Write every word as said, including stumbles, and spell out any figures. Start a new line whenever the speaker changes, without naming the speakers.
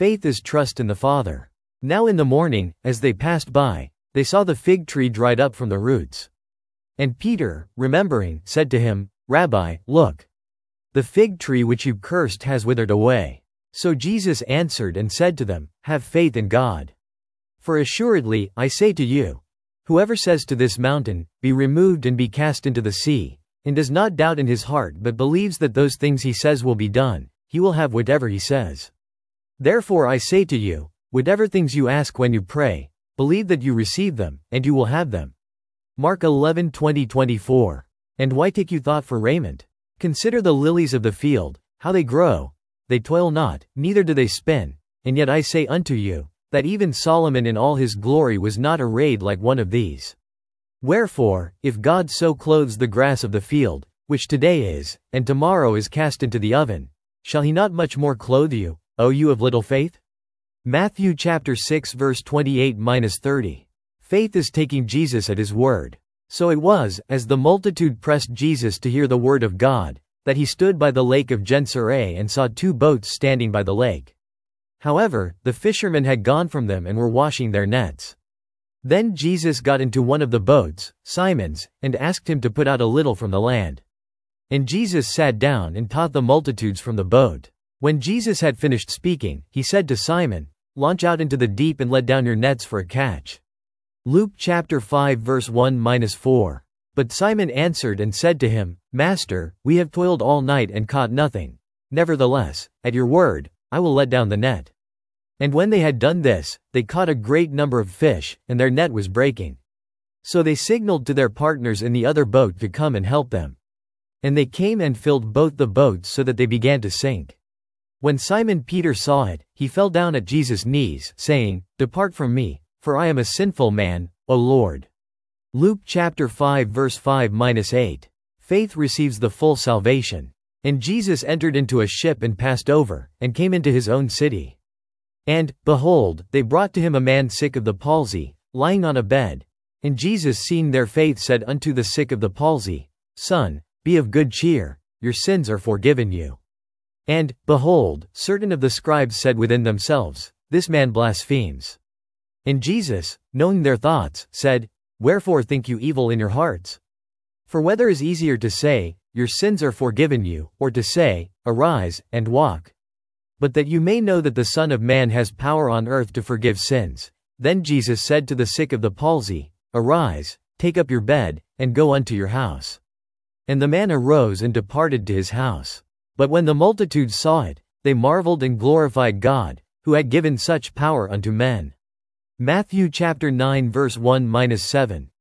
Faith is trust in the Father. Now in the morning, as they passed by, they saw the fig tree dried up from the roots. And Peter, remembering, said to him, Rabbi, look! The fig tree which you cursed has withered away. So Jesus answered and said to them, Have faith in God. For assuredly, I say to you, whoever says to this mountain, Be removed and be cast into the sea, and does not doubt in his heart but believes that those things he says will be done, he will have whatever he says. Therefore I say to you, whatever things you ask when you pray, believe that you receive them, and you will have them. Mark eleven twenty to twenty-four. And why take you thought for raiment? Consider the lilies of the field, how they grow. They toil not, neither do they spin. And yet I say unto you, that even Solomon in all his glory was not arrayed like one of these. Wherefore, if God so clothes the grass of the field, which today is, and tomorrow is cast into the oven, shall he not much more clothe you, O you of little faith? Matthew chapter six verse twenty-eight to thirty. Faith is taking Jesus at his word. So it was, as the multitude pressed Jesus to hear the word of God, that he stood by the lake of Gennesaret and saw two boats standing by the lake. However, the fishermen had gone from them and were washing their nets. Then Jesus got into one of the boats, Simon's, and asked him to put out a little from the land. And Jesus sat down and taught the multitudes from the boat. When Jesus had finished speaking, he said to Simon, Launch out into the deep and let down your nets for a catch. Luke chapter five verse one to four. But Simon answered and said to him, Master, we have toiled all night and caught nothing. Nevertheless, at your word, I will let down the net. And when they had done this, they caught a great number of fish, and their net was breaking. So they signaled to their partners in the other boat to come and help them. And they came and filled both the boats so that they began to sink. When Simon Peter saw it, he fell down at Jesus' knees, saying, Depart from me, for I am a sinful man, O Lord. Luke chapter five verse five to eight. Faith receives the full salvation. And Jesus entered into a ship and passed over, and came into his own city. And, behold, they brought to him a man sick of the palsy, lying on a bed. And Jesus seeing their faith said unto the sick of the palsy, Son, be of good cheer, your sins are forgiven you. And, behold, certain of the scribes said within themselves, This man blasphemes. And Jesus, knowing their thoughts, said, Wherefore think you evil in your hearts? For whether is easier to say, Your sins are forgiven you, or to say, Arise, and walk? But that you may know that the Son of Man has power on earth to forgive sins. Then Jesus said to the sick of the palsy, Arise, take up your bed, and go unto your house. And the man arose and departed to his house. But when the multitude saw it, they marveled and glorified God, who had given such power unto men. Matthew chapter nine verse one to seven.